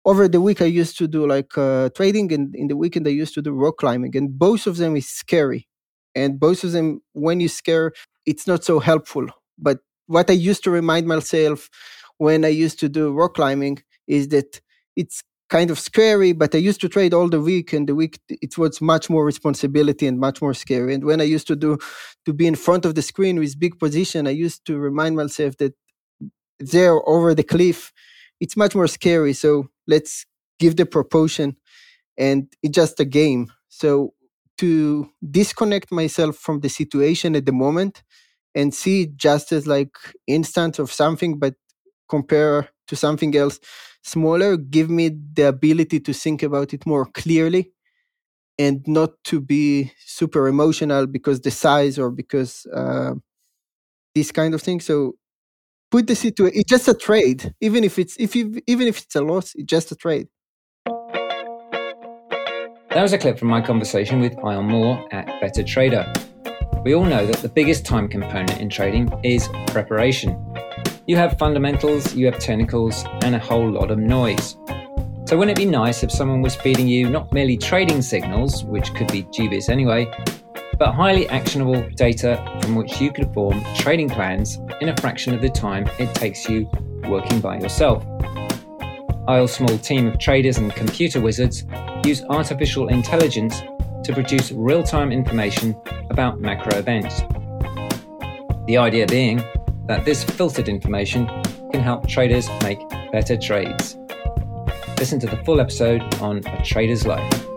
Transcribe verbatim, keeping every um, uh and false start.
over the week, I used to do like uh, trading, and in the weekend, I used to do rock climbing. And both of them is scary. And both of them, when you scare, it's not so helpful. But what I used to remind myself when I used to do rock climbing is that it's kind of scary, but I used to trade all the week, and the week it was much more responsibility and much more scary. And when I used to do to be in front of the screen with big position, I used to remind myself that there over the cliff, it's much more scary. So let's give the proportion, and it's just a game. So to disconnect myself from the situation at the moment and see it just as like instance of something, but compare to something else smaller, give me the ability to think about it more clearly and not to be super emotional because the size or because uh, this kind of thing. So put the situation, it's just a trade. Even if it's if you, even if it's a loss, it's just a trade. That was a clip from my conversation with Ion Moore at Better Trader. We all know that the biggest time component in trading is preparation. You have fundamentals, you have technicals, and a whole lot of noise. So wouldn't it be nice if someone was feeding you not merely trading signals, which could be dubious anyway, but highly actionable data from which you could form trading plans in a fraction of the time it takes you working by yourself? I O L's small team of traders and computer wizards use artificial intelligence to produce real-time information about macro events. The idea being that this filtered information can help traders make better trades. Listen to the full episode on A Trader's Life.